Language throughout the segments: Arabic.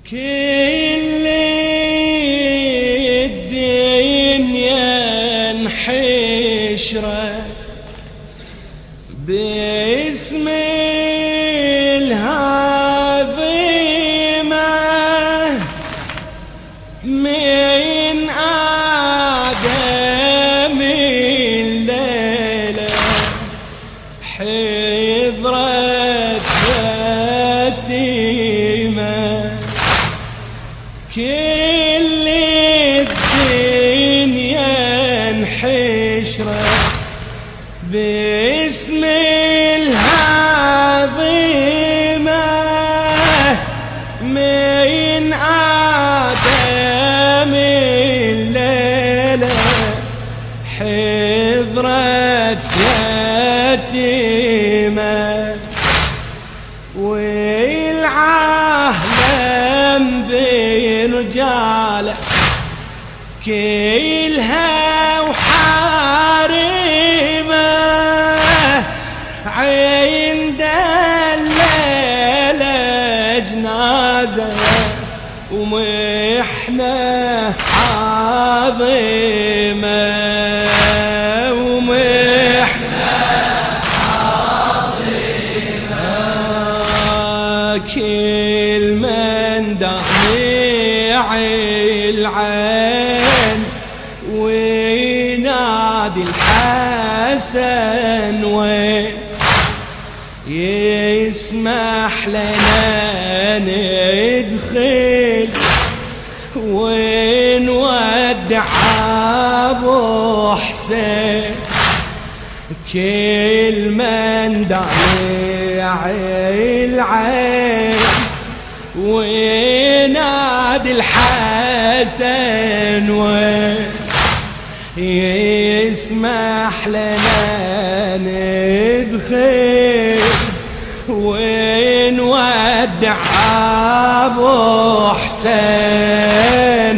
كل الدنيا انحشرت باسم الهضيمة من آدم الليلة حضرت يتيمة كل الدنيا انحشرت باسم الهضيمة من آدم الليلة حضرت يتيمة والعالم برجاله كلها وحارمه عند الليلة جنازة ومحنة عظيمة كل من دمع العين وينادي الحسن وين يسمح لنا ندخل ونودع ابو حسين كل من دمع العين وينادي الحسن يسمح لنا ندخل ونودع ابو حسين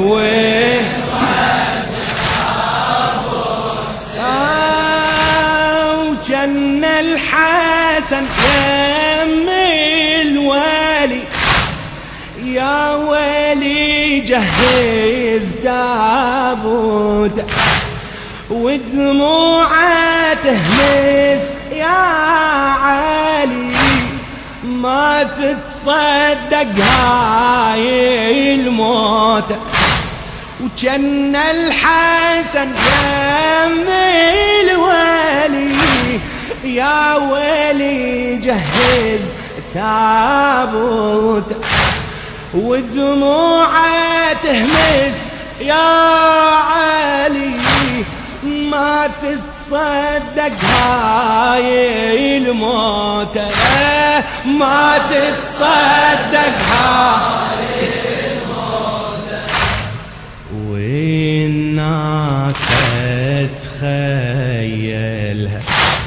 وجن الحسن يم الوالي يا ويلي جهز تابوت ودموعه تهمس يا علي ما تتصدق هاي الموت وجن الحسن يم الوالي يا ويلي جهز تابوت ودموعه تهمس يا علي ما تتصدق هاي الموت ما تتصدق هاي الموت والناس تخيلها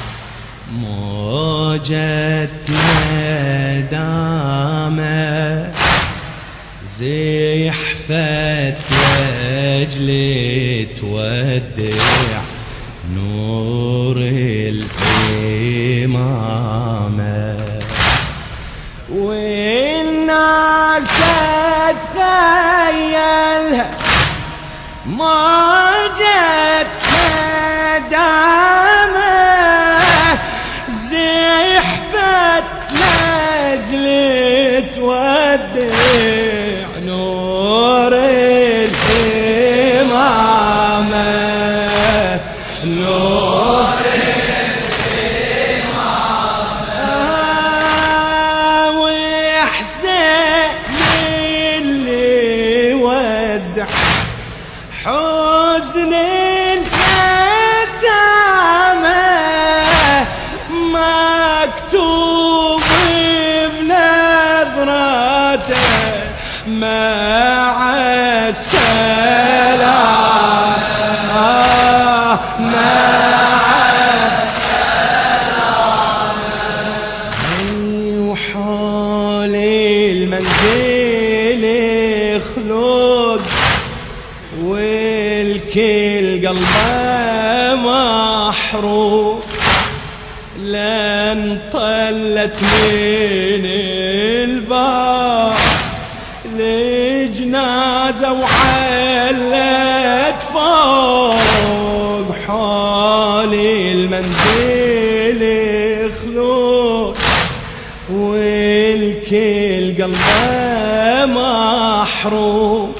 موجة ندامة زحفت لأجل تودع نور الإمامة والناس تخيلها موجة ندامة زحفت لأجل تودع نور الإمامة نور الإمامة وحسين اللي وزع حزن اليتامى مكتوب بنظرته مع السلامة مع السلامة وحول المنزل خلود والكل قلبه محروق لن طلت من الباب جنازة وحلت فوق حولي المنزل خلود، والكل قلبه محروق،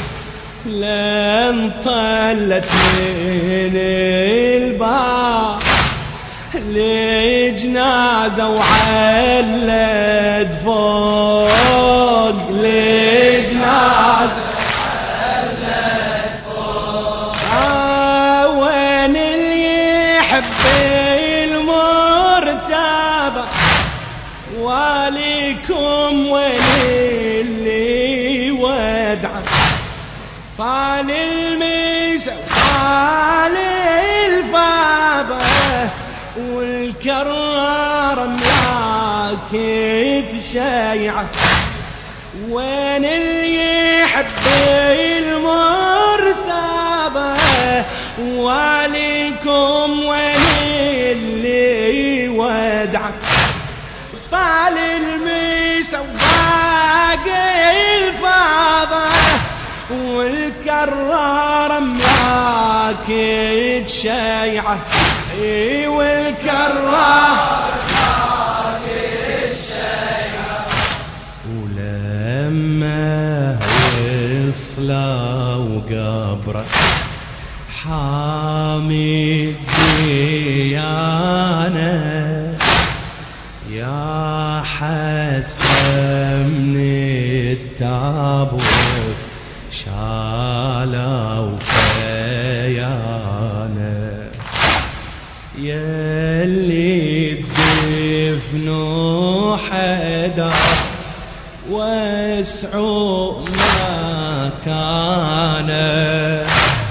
لن طلت من الباب لجنازة وعلت فوق، لجنازة وعلت فوق. وين اللي يحب المرتبة واليكم، وين اللي ودعه طال الميسة وطال الفابة، والكرار ملاك تشيعه. وين اللي يحب المرتبة واليكم، وين اللي ودعك طال الميسة وباقي الفابة، والكرار ملاك تشيعه. والكرار ملاك تشيعه. ولما وصلوا قبره حامي الديانة، يا حسن من التابوت شالوا كيانه، يلي بدفنوا حدا واسعوا مكانه،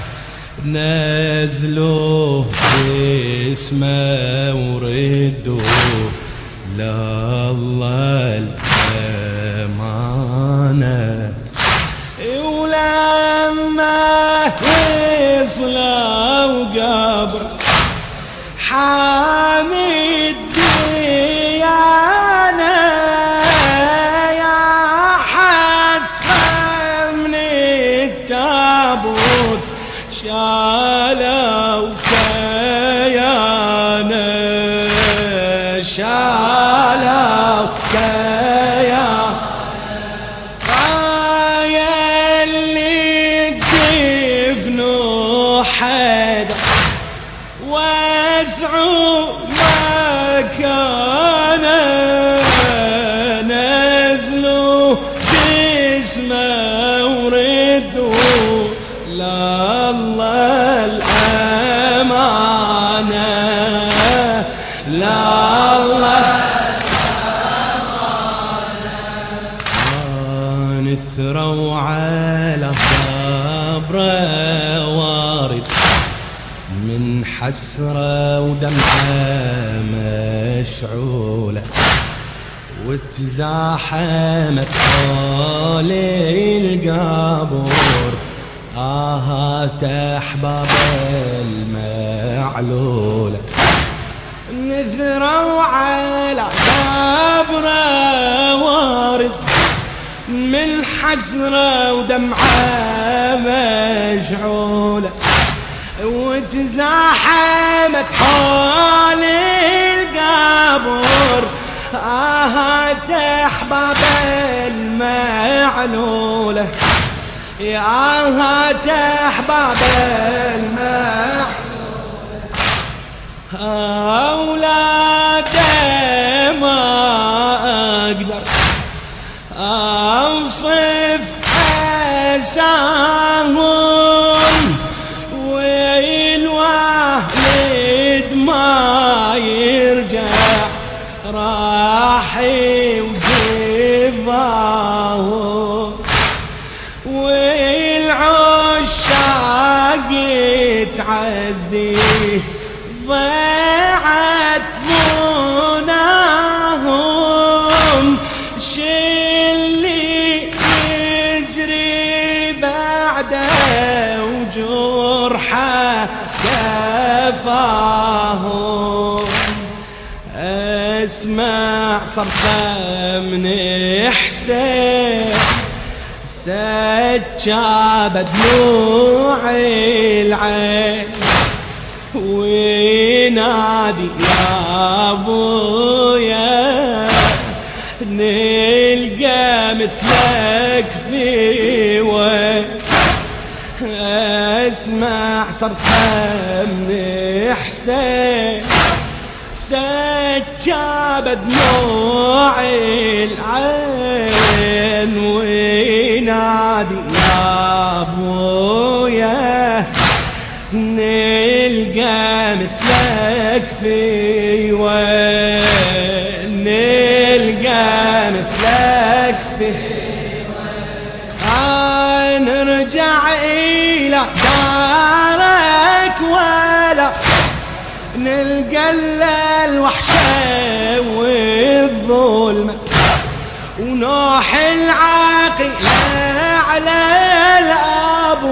نزلوا جسمه وردوا لله الأمانة. ولما وصلوا قبر حامي الديانة، يا حسن من التابوت شالوا كيانه، شالوا كيانه. يلي دفنوا حدا واسعوا مكانه، نزلوا جسمه وردوا لله الأمانة، لله الأمانة. نثروا على صبره وارد من حسرة ودمعة مشعولة، وتزاحمت حول القبر آهات أحباب المعلولة. نثروا على قبره وارد من حسرة ودمعة مشعولة، وتزاحمت حول القبر آهات أحباب المعلولة، يا آهات أحباب المعلولة. أولاده ما أقدر أوصف أساهم، والوالد ما يرجع راحي وجفاه، والعشاق تعزيه ضاعت مناهم، شلي يجري بعده وجرحه كفاهم. اسمع صرخة من حسين سجاب دموع العين وينادي يا ابويا نلقى مثلك في وين اسمع صرخة من حسين سجاب دموع العين وينادي يا ابويا نلقى مثلك في وين نلقى مثلك في وين نرجع إلى دارك ولا نلقى الوحشة والظلمة ونوح العاقلة على الأبو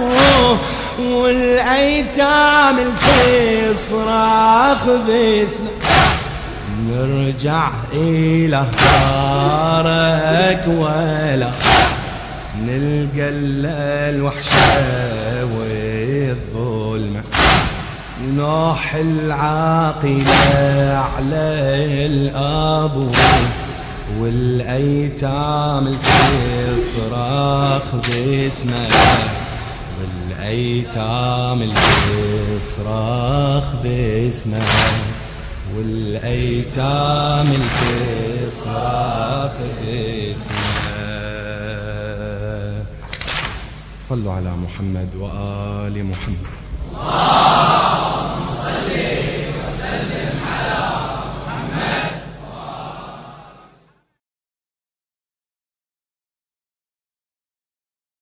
والأيتام التصرخ باسمه نرجع إلى دارك ولا نلقى الوحشة والظلمة نوح العاقلة على الأبو والأيتام التصرخ باسمه والأيتام التصرخ باسمه والأيتام التصرخ باسمه. صلوا على محمد وآل محمد. اللهم صل